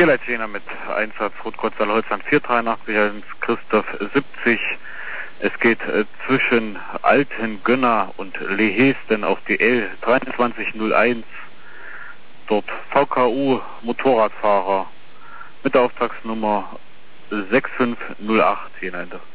Jena mit Einsatz Rotkreuztal Holzland 483, Christoph 70. Es geht zwischen Altengönner und Lehesten auf die L2301. Dort VKU Motorradfahrer mit der Auftragsnummer 6508 Jena Ende.